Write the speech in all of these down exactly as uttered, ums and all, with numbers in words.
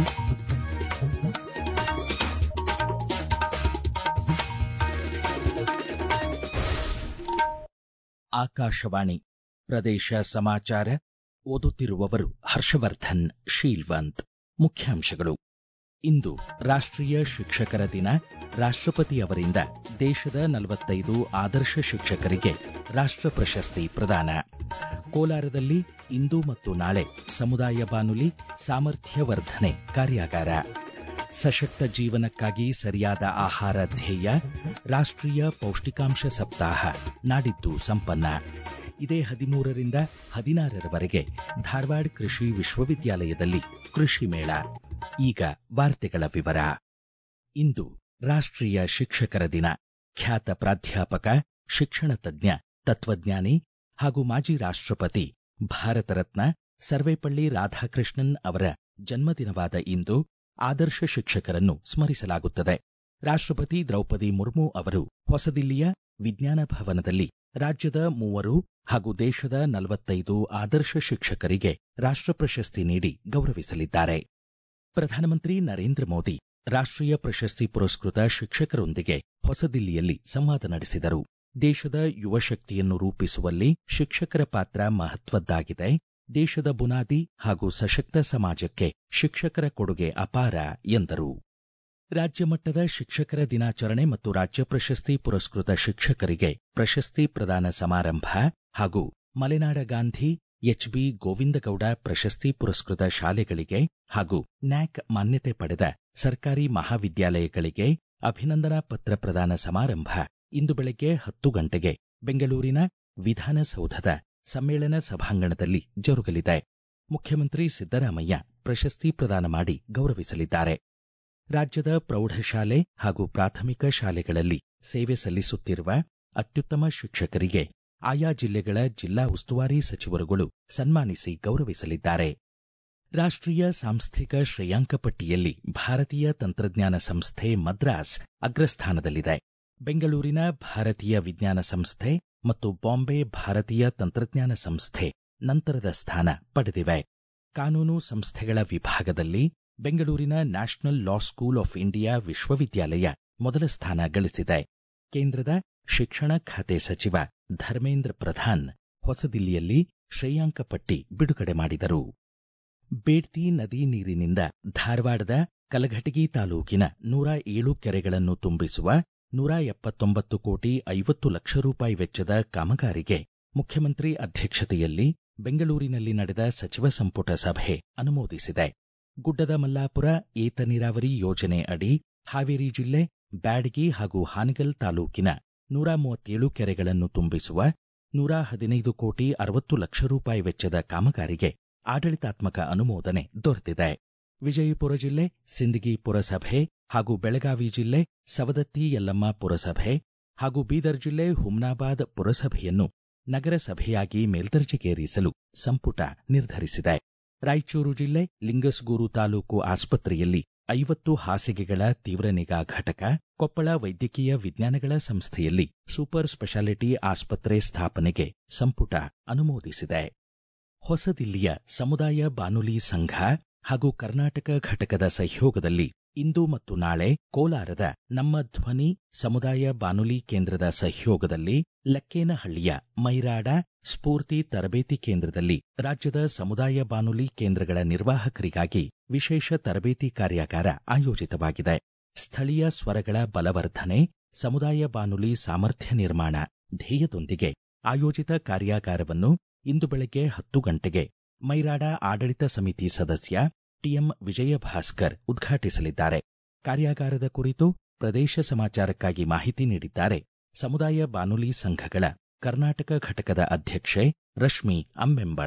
ಆಕಾಶವಾಣಿ ಪ್ರದೇಶ ಸಮಾಚಾರ ಓದುತ್ತಿರುವವರು ಹರ್ಷವರ್ಧನ್ ಶೀಲ್ವಂತ್. ಮುಖ್ಯಾಂಶಗಳು. ಇಂದು ರಾಷ್ಟ್ರೀಯ ಶಿಕ್ಷಕರ ದಿನ. ರಾಷ್ಟ್ರಪತಿ ಅವರಿಂದ ದೇಶದ ನಲವತ್ತೈದು ಆದರ್ಶ ಶಿಕ್ಷಕರಿಗೆ ರಾಷ್ಟ್ರ ಪ್ರಶಸ್ತಿ ಪ್ರದಾನ. ಕೋಲಾರದಲ್ಲಿ ಇಂದು ಮತ್ತು ನಾಳೆ ಸಮುದಾಯ ಬಾನುಲಿ ಸಾಮರ್ಥ್ಯ ವರ್ಧನೆ ಕಾರ್ಯಾಗಾರ. ಸಶಕ್ತ ಜೀವನಕ್ಕಾಗಿ ಸರಿಯಾದ ಆಹಾರ ಧ್ಯೇಯ. ರಾಷ್ಟ್ರೀಯ ಪೌಷ್ಟಿಕಾಂಶ ಸಪ್ತಾಹ ನಾಡಿದ್ದು ಸಂಪನ್ನ. ಇದೇ ಹದಿಮೂರರಿಂದ ಹದಿನಾರರವರೆಗೆ ಧಾರವಾಡ ಕೃಷಿ ವಿಶ್ವವಿದ್ಯಾಲಯದಲ್ಲಿ ಕೃಷಿ ಮೇಳ. ಈಗ ವಾರ್ತೆಗಳ ವಿವರ. ಇಂದು ರಾಷ್ಟ್ರೀಯ ಶಿಕ್ಷಕರ ದಿನ. ಖ್ಯಾತ ಪ್ರಾಧ್ಯಾಪಕ, ಶಿಕ್ಷಣ ತಜ್ಞ, ತತ್ವಜ್ಞಾನಿ ಹಾಗೂ ಮಾಜಿ ರಾಷ್ಟ್ರಪತಿ ಭಾರತ ರತ್ನ ಸರ್ವೇಪಳ್ಳಿ ರಾಧಾಕೃಷ್ಣನ್ ಅವರ ಜನ್ಮದಿನವಾದ ಇಂದು ಆದರ್ಶ ಶಿಕ್ಷಕರನ್ನು ಸ್ಮರಿಸಲಾಗುತ್ತದೆ. ರಾಷ್ಟ್ರಪತಿ ದ್ರೌಪದಿ ಮುರ್ಮು ಅವರು ಹೊಸದಿಲ್ಲಿಯ ವಿಜ್ಞಾನ ಭವನದಲ್ಲಿ ರಾಜ್ಯದ ಮೂವರು ಹಾಗೂ ದೇಶದ ನಲವತ್ತೈದು ಆದರ್ಶ ಶಿಕ್ಷಕರಿಗೆ ರಾಷ್ಟ್ರ ಪ್ರಶಸ್ತಿ ನೀಡಿ ಗೌರವಿಸಲಿದ್ದಾರೆ. ಪ್ರಧಾನಮಂತ್ರಿ ನರೇಂದ್ರ ಮೋದಿ ರಾಷ್ಟ್ರೀಯ ಪ್ರಶಸ್ತಿ ಪುರಸ್ಕೃತ ಶಿಕ್ಷಕರೊಂದಿಗೆ ಹೊಸದಿಲ್ಲಿಯಲ್ಲಿ ಸಂವಾದ ನಡೆಸಿದರು. ದೇಶದ ಯುವ ಶಕ್ತಿಯನ್ನು ರೂಪಿಸುವಲ್ಲಿ ಶಿಕ್ಷಕರ ಪಾತ್ರ ಮಹತ್ವದ್ದಾಗಿದೆ. ದೇಶದ ಬುನಾದಿ ಹಾಗೂ ಸಶಕ್ತ ಸಮಾಜಕ್ಕೆ ಶಿಕ್ಷಕರ ಕೊಡುಗೆ ಅಪಾರ ಎಂದರು. ರಾಜ್ಯ ಮಟ್ಟದ ಶಿಕ್ಷಕರ ದಿನಾಚರಣೆ ಮತ್ತು ರಾಜ್ಯ ಪ್ರಶಸ್ತಿ ಪುರಸ್ಕೃತ ಶಿಕ್ಷಕರಿಗೆ ಪ್ರಶಸ್ತಿ ಪ್ರದಾನ ಸಮಾರಂಭ ಹಾಗೂ ಮಲೆನಾಡ ಗಾಂಧಿ ಎಚ್ಬಿ ಗೋವಿಂದಗೌಡ ಪ್ರಶಸ್ತಿ ಪುರಸ್ಕೃತ ಶಾಲೆಗಳಿಗೆ ಹಾಗೂ ನ್ಯಾಕ್ ಮಾನ್ಯತೆ ಪಡೆದ ಸರ್ಕಾರಿ ಮಹಾವಿದ್ಯಾಲಯಗಳಿಗೆ ಅಭಿನಂದನಾ ಪತ್ರ ಪ್ರದಾನ ಸಮಾರಂಭ ಇಂದು ಬೆಳಗ್ಗೆ ಹತ್ತು ಗಂಟೆಗೆ ಬೆಂಗಳೂರಿನ ವಿಧಾನಸೌಧದ ಸಮ್ಮೇಳನ ಸಭಾಂಗಣದಲ್ಲಿ ಜರುಗಲಿದೆ. ಮುಖ್ಯಮಂತ್ರಿ ಸಿದ್ದರಾಮಯ್ಯ ಪ್ರಶಸ್ತಿ ಪ್ರದಾನ ಮಾಡಿ ಗೌರವಿಸಲಿದ್ದಾರೆ. ರಾಜ್ಯದ ಪ್ರೌಢಶಾಲೆ ಹಾಗೂ ಪ್ರಾಥಮಿಕ ಶಾಲೆಗಳಲ್ಲಿ ಸೇವೆ ಸಲ್ಲಿಸುತ್ತಿರುವ ಅತ್ಯುತ್ತಮ ಶಿಕ್ಷಕರಿಗೆ ಆಯಾ ಜಿಲ್ಲೆಗಳ ಜಿಲ್ಲಾ ಉಸ್ತುವಾರಿ ಸಚಿವರುಗಳು ಸನ್ಮಾನಿಸಿ ಗೌರವಿಸಲಿದ್ದಾರೆ. ರಾಷ್ಟ್ರೀಯ ಸಾಂಸ್ಥಿಕ ಶ್ರೇಯಾಂಕ ಪಟ್ಟಿಯಲ್ಲಿ ಭಾರತೀಯ ತಂತ್ರಜ್ಞಾನ ಸಂಸ್ಥೆ ಮದ್ರಾಸ್ ಅಗ್ರಸ್ಥಾನದಲ್ಲಿದೆ. ಬೆಂಗಳೂರಿನ ಭಾರತೀಯ ವಿಜ್ಞಾನ ಸಂಸ್ಥೆ ಮತ್ತು ಬಾಂಬೆ ಭಾರತೀಯ ತಂತ್ರಜ್ಞಾನ ಸಂಸ್ಥೆ ನಂತರದ ಸ್ಥಾನ ಪಡೆದಿವೆ. ಕಾನೂನು ಸಂಸ್ಥೆಗಳ ವಿಭಾಗದಲ್ಲಿ ಬೆಂಗಳೂರಿನ national law school of India ವಿಶ್ವವಿದ್ಯಾಲಯ ಮೊದಲ ಸ್ಥಾನ ಗಳಿಸಿದೆ. ಕೇಂದ್ರದ ಶಿಕ್ಷಣ ಖಾತೆ ಸಚಿವ ಧರ್ಮೇಂದ್ರ ಪ್ರಧಾನ್ ಹೊಸದಿಲ್ಲಿಯಲ್ಲಿ ಶ್ರೇಯಾಂಕ ಪಟ್ಟಿ ಬಿಡುಗಡೆ ಮಾಡಿದರು. ಬೇಡ್ತಿ ನದಿ ನೀರಿನಿಂದ ಧಾರವಾಡದ ಕಲಘಟಗಿ ತಾಲೂಕಿನ ನೂರ ಏಳು ಕೆರೆಗಳನ್ನು ತುಂಬಿಸುವ ನೂರ ಎಪ್ಪತ್ತೊಂಬತ್ತು ಕೋಟಿ ಐವತ್ತು ಲಕ್ಷ ರೂಪಾಯಿ ವೆಚ್ಚದ ಕಾಮಗಾರಿಗೆ ಮುಖ್ಯಮಂತ್ರಿ ಅಧ್ಯಕ್ಷತೆಯಲ್ಲಿ ಬೆಂಗಳೂರಿನಲ್ಲಿ ನಡೆದ ಸಚಿವ ಸಂಪುಟ ಸಭೆ ಅನುಮೋದಿಸಿದೆ. ಗುಡ್ಡದ ಮಲ್ಲಾಪುರ ಏತ ನೀರಾವರಿ ಯೋಜನೆ ಅಡಿ ಹಾವೇರಿ ಜಿಲ್ಲೆ ಬ್ಯಾಡಗಿ ಹಾಗೂ ಹಾನಗಲ್ ತಾಲೂಕಿನ ನೂರ ಮೂವತ್ತೇಳು ಕೆರೆಗಳನ್ನು ತುಂಬಿಸುವ ನೂರ ಹದಿನೈದು ಕೋಟಿ ಅರವತ್ತು ಲಕ್ಷ ರೂಪಾಯಿ ವೆಚ್ಚದ ಕಾಮಗಾರಿಗೆ ಆಡಳಿತಾತ್ಮಕ ಅನುಮೋದನೆ ದೊರೆತಿದೆ. ವಿಜಯಪುರ ಜಿಲ್ಲೆ ಸಿಂದಗಿ ಪುರಸಭೆ ಹಾಗೂ ಬೆಳಗಾವಿ ಜಿಲ್ಲೆ ಸವದತ್ತಿ ಯಲ್ಲಮ್ಮ ಪುರಸಭೆ ಹಾಗೂ ಬೀದರ್ ಜಿಲ್ಲೆ ಹುಮ್ನಾಬಾದ್ ಪುರಸಭೆಯನ್ನು ನಗರಸಭೆಯಾಗಿ ಮೇಲ್ದರ್ಜೆಗೇರಿಸಲು ಸಂಪುಟ ನಿರ್ಧರಿಸಿದೆ. ರಾಯಚೂರು ಜಿಲ್ಲೆ ಲಿಂಗಸ್ಗೂರು ತಾಲೂಕು ಆಸ್ಪತ್ರೆಯಲ್ಲಿ ಐವತ್ತು ಹಾಸಿಗೆಗಳ ತೀವ್ರ ನಿಗಾ ಘಟಕ, ಕೊಪ್ಪಳ ವೈದ್ಯಕೀಯ ವಿಜ್ಞಾನಗಳ ಸಂಸ್ಥೆಯಲ್ಲಿ ಸೂಪರ್ ಸ್ಪೆಷಾಲಿಟಿ ಆಸ್ಪತ್ರೆ ಸ್ಥಾಪನೆಗೆ ಸಂಪುಟ ಅನುಮೋದಿಸಿದೆ. ಹೊಸದಿಲ್ಲಿಯ ಸಮುದಾಯ ಬಾನುಲಿ ಸಂಘ ಹಾಗೂ ಕರ್ನಾಟಕ ಘಟಕದ ಸಹಯೋಗದಲ್ಲಿ ಇಂದು ಮತ್ತು ನಾಳೆ ಕೋಲಾರದ ನಮ್ಮ ಧ್ವನಿ ಸಮುದಾಯ ಬಾನುಲಿ ಕೇಂದ್ರದ ಸಹಯೋಗದಲ್ಲಿ ಲಕ್ಕೇನಹಳ್ಳಿಯ ಮೈರಾಡ ಸ್ಫೂರ್ತಿ ತರಬೇತಿ ಕೇಂದ್ರದಲ್ಲಿ ರಾಜ್ಯದ ಸಮುದಾಯ ಬಾನುಲಿ ಕೇಂದ್ರಗಳ ನಿರ್ವಾಹಕರಿಗಾಗಿ ವಿಶೇಷ ತರಬೇತಿ ಕಾರ್ಯಾಗಾರ ಆಯೋಜಿತವಾಗಿದೆ. ಸ್ಥಳೀಯ ಸ್ವರಗಳ ಬಲವರ್ಧನೆ, ಸಮುದಾಯ ಬಾನುಲಿ ಸಾಮರ್ಥ್ಯ ನಿರ್ಮಾಣ ಧ್ಯೇಯದೊಂದಿಗೆ ಆಯೋಜಿತ ಕಾರ್ಯಾಗಾರವನ್ನು ಇಂದು ಬೆಳಗ್ಗೆ ಹತ್ತು ಗಂಟೆಗೆ ಮೈರಾಡ ಆಡಳಿತ ಸಮಿತಿ ಸದಸ್ಯ ಟಿಎಂ ವಿಜಯಭಾಸ್ಕರ್ ಉದ್ಘಾಟಿಸಲಿದ್ದಾರೆ. ಕಾರ್ಯಾಗಾರದ ಕುರಿತು ಪ್ರದೇಶ ಸಮಾಚಾರಕ್ಕಾಗಿ ಮಾಹಿತಿ ನೀಡಿದ್ದಾರೆ ಸಮುದಾಯ ಬಾನುಲಿ ಸಂಘಗಳ ಕರ್ನಾಟಕ ಘಟಕದ ಅಧ್ಯಕ್ಷೆ ರಶ್ಮಿ ಅಮ್ಮೆಂಬಳ.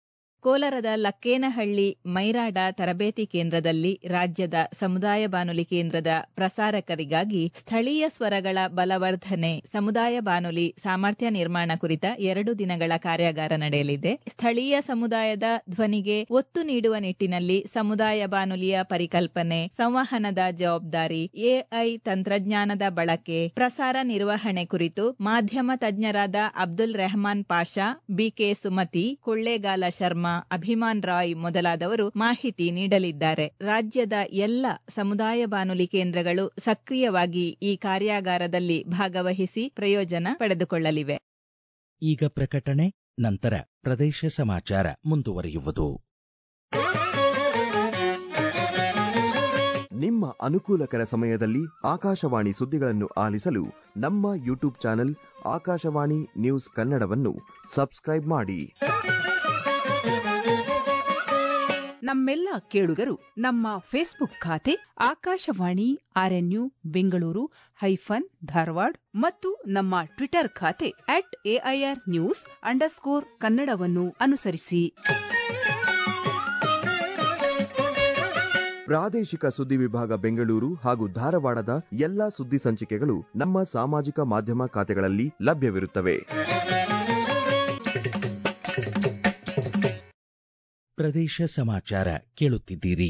ಕೋಲಾರದ ಲಕ್ಕೇನಹಳ್ಳಿ ಮೈರಾಡ ತರಬೇತಿ ಕೇಂದ್ರದಲ್ಲಿ ರಾಜ್ಯದ ಸಮುದಾಯ ಬಾನುಲಿ ಕೇಂದ್ರದ ಪ್ರಸಾರಕರಿಗಾಗಿ ಸ್ಥಳೀಯ ಸ್ವರಗಳ ಬಲವರ್ಧನೆ, ಸಮುದಾಯ ಬಾನುಲಿ ಸಾಮರ್ಥ್ಯ ನಿರ್ಮಾಣ ಕುರಿತ ಎರಡು ದಿನಗಳ ಕಾರ್ಯಾಗಾರ ನಡೆಯಲಿದೆ. ಸ್ಥಳೀಯ ಸಮುದಾಯದ ಧ್ವನಿಗೆ ಒತ್ತು ನೀಡುವ ನಿಟ್ಟಿನಲ್ಲಿ ಸಮುದಾಯ ಬಾನುಲಿಯ ಪರಿಕಲ್ಪನೆ, ಸಂವಹನದ ಜವಾಬ್ದಾರಿ, ಎಐ ತಂತ್ರಜ್ಞಾನದ ಬಳಕೆ, ಪ್ರಸಾರ ನಿರ್ವಹಣೆ ಕುರಿತು ಮಾಧ್ಯಮ ತಜ್ಞರಾದ ಅಬ್ದುಲ್ ರೆಹಮಾನ್ ಪಾಷಾ, ಬಿಕೆ ಸುಮತಿ, ಕೊಳ್ಳೇಗಾಲ ಶರ್ಮಾ, ಅಭಿಮಾನ್ ರಾಯ್ ಮೊದಲಾದವರು ಮಾಹಿತಿ ನೀಡಲಿದ್ದಾರೆ. ರಾಜ್ಯದ ಎಲ್ಲ ಸಮುದಾಯ ಬಾನುಲಿ ಕೇಂದ್ರಗಳು ಸಕ್ರಿಯವಾಗಿ ಈ ಕಾರ್ಯಾಗಾರದಲ್ಲಿ ಭಾಗವಹಿಸಿ ಪ್ರಯೋಜನ ಪಡೆದುಕೊಳ್ಳಲಿವೆ. ಈಗ ಪ್ರಕಟಣೆ, ನಂತರ ಪ್ರದೇಶ ಸಮಾಚಾರ ಮುಂದುವರಿಯುವುದು. ನಿಮ್ಮ ಅನುಕೂಲಕರ ಸಮಯದಲ್ಲಿ ಆಕಾಶವಾಣಿ ಸುದ್ದಿಗಳನ್ನು ಆಲಿಸಲು ನಮ್ಮ ಯೂಟ್ಯೂಬ್ ಚಾನೆಲ್ ಆಕಾಶವಾಣಿ ನ್ಯೂಸ್ ಕನ್ನಡವನ್ನು ಸಬ್ಸ್ಕ್ರೈಬ್ ಮಾಡಿ. ನಮ್ಮೆಲ್ಲ ಕೇಳುಗರು ನಮ್ಮ ಫೇಸ್ಬುಕ್ ಖಾತೆ ಆಕಾಶವಾಣಿ ಆರ್ಎನ್ಯು ಬೆಂಗಳೂರು ಹೈಫನ್ ಧಾರವಾಡ ಮತ್ತು ನಮ್ಮ ಟ್ವಿಟರ್ ಖಾತೆ ಅಟ್ ಎಐಆರ್ ನ್ಯೂಸ್ ಅಂಡರ್ಸ್ಕೋರ್ ಕನ್ನಡವನ್ನು ಅನುಸರಿಸಿ. ಪ್ರಾದೇಶಿಕ ಸುದ್ದಿ ವಿಭಾಗ ಬೆಂಗಳೂರು ಹಾಗೂ ಧಾರವಾಡದ ಎಲ್ಲಾ ಸುದ್ದಿ ಸಂಚಿಕೆಗಳು ನಮ್ಮ ಸಾಮಾಜಿಕ ಮಾಧ್ಯಮ ಖಾತೆಗಳಲ್ಲಿ ಲಭ್ಯವಿರುತ್ತವೆ. ಪ್ರದೇಶ ಸಮಾಚಾರ ಕೇಳುತ್ತಿದ್ದೀರಿ.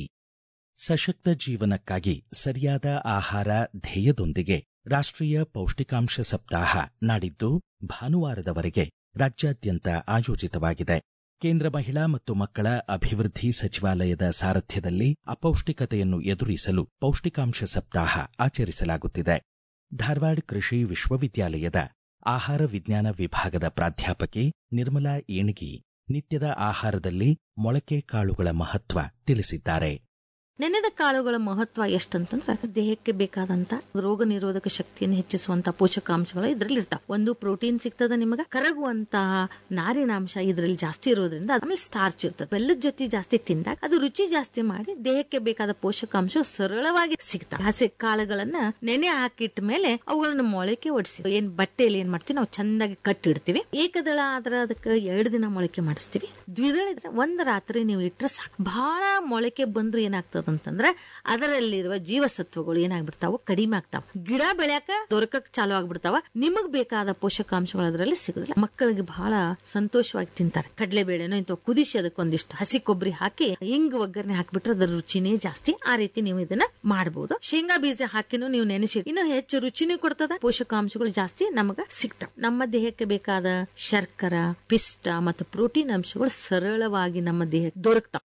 ಸಶಕ್ತ ಜೀವನಕ್ಕಾಗಿ ಸರಿಯಾದ ಆಹಾರ ಧ್ಯೇಯದೊಂದಿಗೆ ರಾಷ್ಟ್ರೀಯ ಪೌಷ್ಟಿಕಾಂಶ ಸಪ್ತಾಹ ನಾಡಿದ್ದು ಭಾನುವಾರದವರೆಗೆ ರಾಜ್ಯಾದ್ಯಂತ ಆಯೋಜಿತವಾಗಿದೆ. ಕೇಂದ್ರ ಮಹಿಳಾ ಮತ್ತು ಮಕ್ಕಳ ಅಭಿವೃದ್ಧಿ ಸಚಿವಾಲಯದ ಸಾರಥ್ಯದಲ್ಲಿ ಅಪೌಷ್ಟಿಕತೆಯನ್ನು ಎದುರಿಸಲು ಪೌಷ್ಟಿಕಾಂಶ ಸಪ್ತಾಹ ಆಚರಿಸಲಾಗುತ್ತಿದೆ. ಧಾರವಾಡ ಕೃಷಿ ವಿಶ್ವವಿದ್ಯಾಲಯದ ಆಹಾರ ವಿಜ್ಞಾನ ವಿಭಾಗದ ಪ್ರಾಧ್ಯಾಪಕಿ ನಿರ್ಮಲಾ ಏಣಗಿ ನಿತ್ಯದ ಆಹಾರದಲ್ಲಿ ಮೊಳಕೆ ಕಾಳುಗಳ ಮಹತ್ವ ತಿಳಿಸಿದ್ದಾರೆ. ನೆನೆದ ಕಾಳುಗಳ ಮಹತ್ವ ಎಷ್ಟಂತಂದ್ರೆ ದೇಹಕ್ಕೆ ಬೇಕಾದಂತ ರೋಗ ನಿರೋಧಕ ಶಕ್ತಿಯನ್ನು ಹೆಚ್ಚಿಸುವಂತ ಪೋಷಕಾಂಶಗಳು ಇದ್ರಲ್ಲಿ ಇರ್ತಾವ. ಒಂದು ಪ್ರೋಟೀನ್ ಸಿಗ್ತದ, ನಿಮಗ ಕರಗುವಂತಹ ನಾರಿನಾಂಶ ಇದ್ರಲ್ಲಿ ಜಾಸ್ತಿ ಇರೋದ್ರಿಂದ ಆಮೇಲೆ ಸ್ಟಾರ್ಚ್ ಇರ್ತದೆ. ಬೆಲ್ಲದ ಜೊತೆ ಜಾಸ್ತಿ ತಿಂದಾಗ ಅದು ರುಚಿ ಜಾಸ್ತಿ ಮಾಡಿ ದೇಹಕ್ಕೆ ಬೇಕಾದ ಪೋಷಕಾಂಶ ಸರಳವಾಗಿ ಸಿಗ್ತಾವ. ಹಸಿ ಕಾಳುಗಳನ್ನ ನೆನೆ ಹಾಕಿಟ್ಟ ಮೇಲೆ ಅವುಗಳನ್ನ ಮೊಳಕೆ ಒಡಿಸಿ ಏನ್ ಬಟ್ಟೆಯಲ್ಲಿ ಏನ್ ಮಾಡ್ತೀವಿ ನಾವು ಚಂದಾಗಿ ಕಟ್ಟಿಡ್ತೀವಿ. ಏಕದಳ ಆದ್ರ ಅದಕ್ಕೆ ಎರಡು ದಿನ ಮೊಳಕೆ ಮಾಡಿಸ್ತೀವಿ. ದ್ವಿದಳ ಇದ್ರೆ ಒಂದ್ ರಾತ್ರಿ ನೀವು ಇಟ್ರೆ ಸಾಕು. ಬಹಳ ಮೊಳಕೆ ಬಂದ್ರು ಏನಾಗ್ತದ ಅಂತಂದ್ರೆ ಅದರಲ್ಲಿರುವ ಜೀವಸತ್ವಗಳು ಏನಾಗ್ಬಿಡ್ತಾವ, ಕಡಿಮೆ ಆಗ್ತಾವ. ಗಿಡ ಬೆಳ್ಯಾಕ ದೊರಕಕ್ ಚಾಲು ಆಗ್ಬಿಡ್ತಾವ. ನಿಮಗ್ ಬೇಕಾದ ಪೋಷಕಾಂಶಗಳು ಅದರಲ್ಲಿ ಸಿಗುದಿಲ್ಲ. ಮಕ್ಕಳಿಗೆ ಬಹಳ ಸಂತೋಷವಾಗಿ ತಿಂತಾರೆ. ಕಡಲೆಬೇಳೆನೋ ಇಂಥ ಕುದಿಸಿ ಅದಕ್ಕೊಂದಿಷ್ಟು ಹಸಿ ಕೊಬ್ಬರಿ ಹಾಕಿ ಹಿಂಗ್ ಒಗ್ಗರಣೆ ಹಾಕ್ಬಿಟ್ರೆ ಅದರ ರುಚಿನೇ ಜಾಸ್ತಿ. ಆ ರೀತಿ ನೀವು ಇದನ್ನ ಮಾಡಬಹುದು. ಶೇಂಗಾ ಬೀಜ ಹಾಕಿನೂ ನೀವು ನೆನೆಸಿ ಇನ್ನು ಹೆಚ್ಚು ರುಚಿನೂ ಕೊಡ್ತದ, ಪೋಷಕಾಂಶಗಳು ಜಾಸ್ತಿ ನಮಗ ಸಿಗ್ತಾವ. ನಮ್ಮ ದೇಹಕ್ಕೆ ಬೇಕಾದ ಶರ್ಕರ, ಪಿಷ್ಟ ಮತ್ತು ಪ್ರೋಟೀನ್ ಅಂಶಗಳು ಸರಳವಾಗಿ ನಮ್ಮ ದೇಹಕ್ಕೆ ದೊರಕ್ತಾವ.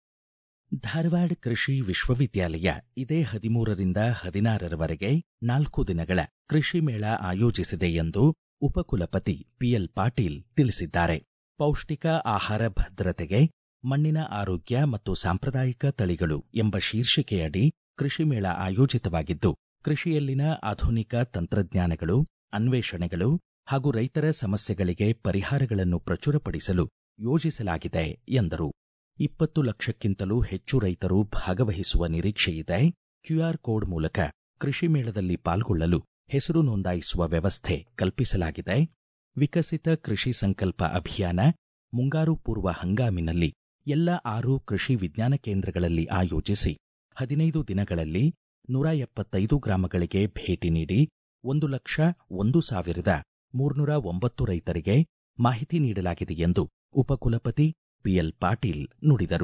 ಧಾರವಾಡ ಕೃಷಿ ವಿಶ್ವವಿದ್ಯಾಲಯ ಇದೇ ಹದಿಮೂರರಿಂದ ಹದಿನಾರರವರೆಗೆ ನಾಲ್ಕು ದಿನಗಳ ಕೃಷಿ ಮೇಳ ಆಯೋಜಿಸಿದೆ ಎಂದು ಉಪಕುಲಪತಿ ಪಿಎಲ್ ಪಾಟೀಲ್ ತಿಳಿಸಿದ್ದಾರೆ. ಪೌಷ್ಟಿಕ ಆಹಾರ ಭದ್ರತೆಗೆ ಮಣ್ಣಿನ ಆರೋಗ್ಯ ಮತ್ತು ಸಾಂಪ್ರದಾಯಿಕ ತಳಿಗಳು ಎಂಬ ಶೀರ್ಷಿಕೆಯಡಿ ಕೃಷಿ ಮೇಳ ಆಯೋಜಿತವಾಗಿದ್ದು, ಕೃಷಿಯಲ್ಲಿನ ಆಧುನಿಕ ತಂತ್ರಜ್ಞಾನಗಳು, ಅನ್ವೇಷಣೆಗಳು ಹಾಗೂ ರೈತರ ಸಮಸ್ಯೆಗಳಿಗೆ ಪರಿಹಾರಗಳನ್ನು ಪ್ರಚುರಪಡಿಸಲು ಯೋಜಿಸಲಾಗಿದೆ ಎಂದರು. ಇಪ್ಪತ್ತು ಲಕ್ಷಕ್ಕಿಂತಲೂ ಹೆಚ್ಚು ರೈತರು ಭಾಗವಹಿಸುವ ನಿರೀಕ್ಷೆಯಿದೆ. ಕ್ಯೂಆರ್ ಕೋಡ್ ಮೂಲಕ ಕೃಷಿ ಮೇಳದಲ್ಲಿ ಪಾಲ್ಗೊಳ್ಳಲು ಹೆಸರು ನೋಂದಾಯಿಸುವ ವ್ಯವಸ್ಥೆ ಕಲ್ಪಿಸಲಾಗಿದೆ. ವಿಕಸಿತ ಕೃಷಿ ಸಂಕಲ್ಪ ಅಭಿಯಾನ ಮುಂಗಾರು ಪೂರ್ವ ಹಂಗಾಮಿನಲ್ಲಿ ಎಲ್ಲ ಆರು ಕೃಷಿ ವಿಜ್ಞಾನ ಕೇಂದ್ರಗಳಲ್ಲಿ ಆಯೋಜಿಸಿ ಹದಿನೈದು ದಿನಗಳಲ್ಲಿ ನೂರ ಎಪ್ಪತ್ತೈದು ಗ್ರಾಮಗಳಿಗೆ ಭೇಟಿ ನೀಡಿ ಒಂದು ಲಕ್ಷ ಒಂದು ಸಾವಿರದ ಮೂರ್ನೂರ ಒಂಬತ್ತು ರೈತರಿಗೆ ಮಾಹಿತಿ ನೀಡಲಾಗಿದೆ ಎಂದು ಉಪಕುಲಪತಿ ಪಿಎಲ್ ಪಾಟೀಲ್ ನುಡಿದರು.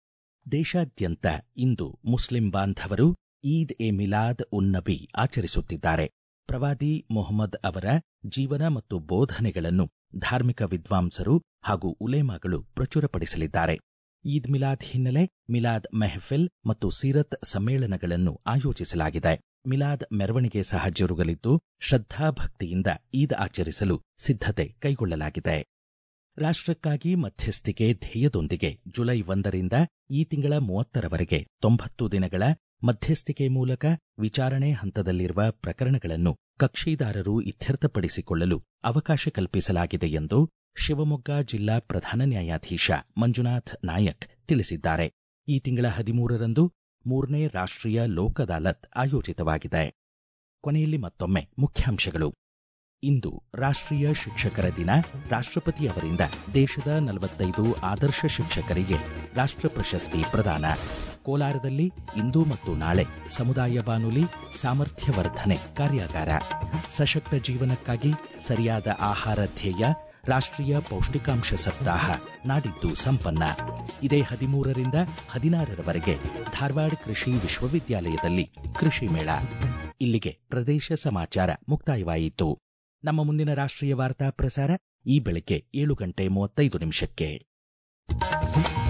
ದೇಶಾದ್ಯಂತ ಇಂದು ಮುಸ್ಲಿಂ ಬಾಂಧವರು ಈದ್ ಎ ಮಿಲಾದ್ ಉನ್ ನಬಿ ಆಚರಿಸುತ್ತಿದ್ದಾರೆ. ಪ್ರವಾದಿ ಮೊಹಮ್ಮದ್ ಅವರ ಜೀವನ ಮತ್ತು ಬೋಧನೆಗಳನ್ನು ಧಾರ್ಮಿಕ ವಿದ್ವಾಂಸರು ಹಾಗೂ ಉಲೇಮಾಗಳು ಪ್ರಚುರಪಡಿಸಲಿದ್ದಾರೆ. ಈದ್ ಮಿಲಾದ್ ಹಿನ್ನೆಲೆ ಮಿಲಾದ್ ಮೆಹಫಿಲ್ ಮತ್ತು ಸೀರತ್ ಸಮ್ಮೇಳನಗಳನ್ನು ಆಯೋಜಿಸಲಾಗಿದೆ. ಮಿಲಾದ್ ಮೆರವಣಿಗೆ ಸಹ ಜರುಗಲಿದ್ದು, ಶ್ರದ್ಧಾಭಕ್ತಿಯಿಂದ ಈದ್ ಆಚರಿಸಲು ಸಿದ್ಧತೆ ಕೈಗೊಳ್ಳಲಾಗಿದೆ. ರಾಷ್ಟ್ರಕ್ಕಾಗಿ ಮಧ್ಯಸ್ಥಿಕೆ ಧ್ಯೇಯದೊಂದಿಗೆ ಜುಲೈ ಒಂದರಿಂದ ಈ ತಿಂಗಳ ಮೂವತ್ತರವರೆಗೆ ತೊಂಬತ್ತು ದಿನಗಳ ಮಧ್ಯಸ್ಥಿಕೆ ಮೂಲಕ ವಿಚಾರಣೆ ಹಂತದಲ್ಲಿರುವ ಪ್ರಕರಣಗಳನ್ನು ಕಕ್ಷಿದಾರರು ಇತ್ಯರ್ಥಪಡಿಸಿಕೊಳ್ಳಲು ಅವಕಾಶ ಕಲ್ಪಿಸಲಾಗಿದೆ ಎಂದು ಶಿವಮೊಗ್ಗ ಜಿಲ್ಲಾ ಪ್ರಧಾನ ನ್ಯಾಯಾಧೀಶ ಮಂಜುನಾಥ್ ನಾಯಕ್ ತಿಳಿಸಿದ್ದಾರೆ. ಈ ತಿಂಗಳ ಹದಿಮೂರರಂದು ಮೂರನೇ ರಾಷ್ಟ್ರೀಯ ಲೋಕ್ ಅದಾಲತ್ ಆಯೋಜಿತವಾಗಿದೆ. ಕೊನೆಯಲ್ಲಿ ಮತ್ತೊಮ್ಮೆ ಮುಖ್ಯಾಂಶಗಳು. ಇಂದು ರಾಷ್ಟ್ರೀಯ ಶಿಕ್ಷಕರ ದಿನ. ರಾಷ್ಟ್ರಪತಿ ಅವರಿಂದ ದೇಶದ ನಲವತ್ತೈದು ಆದರ್ಶ ಶಿಕ್ಷಕರಿಗೆ ರಾಷ್ಟ್ರ ಪ್ರಶಸ್ತಿ ಪ್ರದಾನ. ಕೋಲಾರದಲ್ಲಿ ಇಂದು ಮತ್ತು ನಾಳೆ ಸಮುದಾಯ ಬಾನುಲಿ ಸಾಮರ್ಥ್ಯವರ್ಧನೆ ಕಾರ್ಯಾಗಾರ. ಸಶಕ್ತ ಜೀವನಕ್ಕಾಗಿ ಸರಿಯಾದ ಆಹಾರ ಧ್ಯೇಯ ರಾಷ್ಟ್ರೀಯ ಪೌಷ್ಟಿಕಾಂಶ ಸಪ್ತಾಹ ನಾಡಿದ್ದು ಸಂಪನ್ನ. ಇದೇ ಹದಿಮೂರರಿಂದ ಹದಿನಾರರವರೆಗೆ ಧಾರವಾಡ ಕೃಷಿ ವಿಶ್ವವಿದ್ಯಾಲಯದಲ್ಲಿ ಕೃಷಿ ಮೇಳ. ಇಲ್ಲಿಗೆ ಪ್ರದೇಶ ಸಮಾಚಾರ ಮುಕ್ತಾಯವಾಯಿತು. ನಮ್ಮ ಮುಂದಿನ ರಾಷ್ಟ್ರೀಯ ವಾರ್ತಾ ಪ್ರಸಾರ ಈ ಬೆಳಗ್ಗೆ ಏಳು ಗಂಟೆ ಮೂವತ್ತೈದು ನಿಮಿಷಕ್ಕೆ.